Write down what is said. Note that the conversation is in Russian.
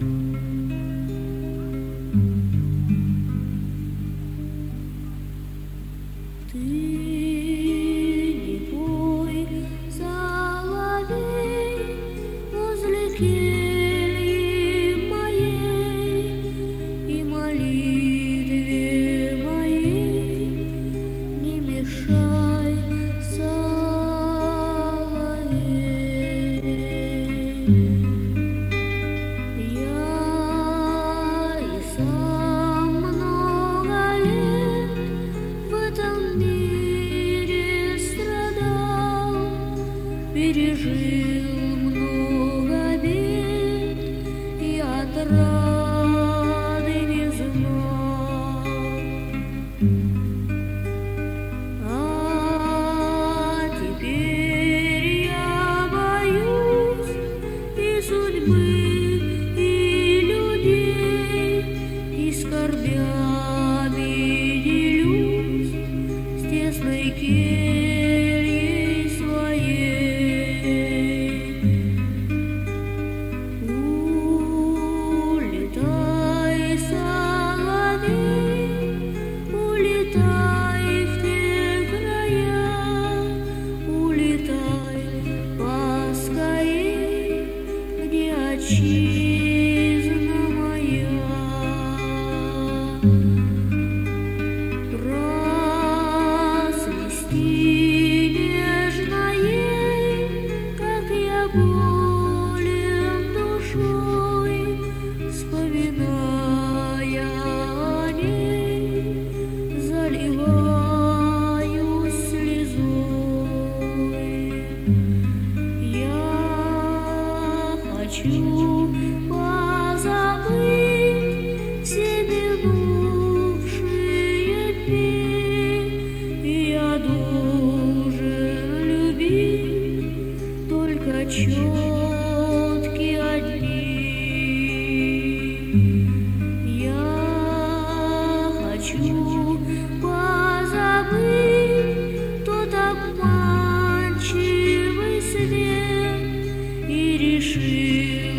Ты не пой, соловей, возле кельи моей, и молитве моей не мешай, соловей. Я и сам много лет в этом мире страдал, пережил много бед и отрады не знал. А теперь я боюсь и судьбы, и людей, и скорбями делюсь с тесной кельей своей. Улетай, соловей, улетай в те края, улетай поскорей, где отчизна моя. Расцвести нежно ей, как я болен душой, вспоминая о ней, заливаюсь слезой. Я хочу позабыть все минувшие дни, и я должен любить только четкие дни. Я хочу позабыть тот обманчивый свет и решил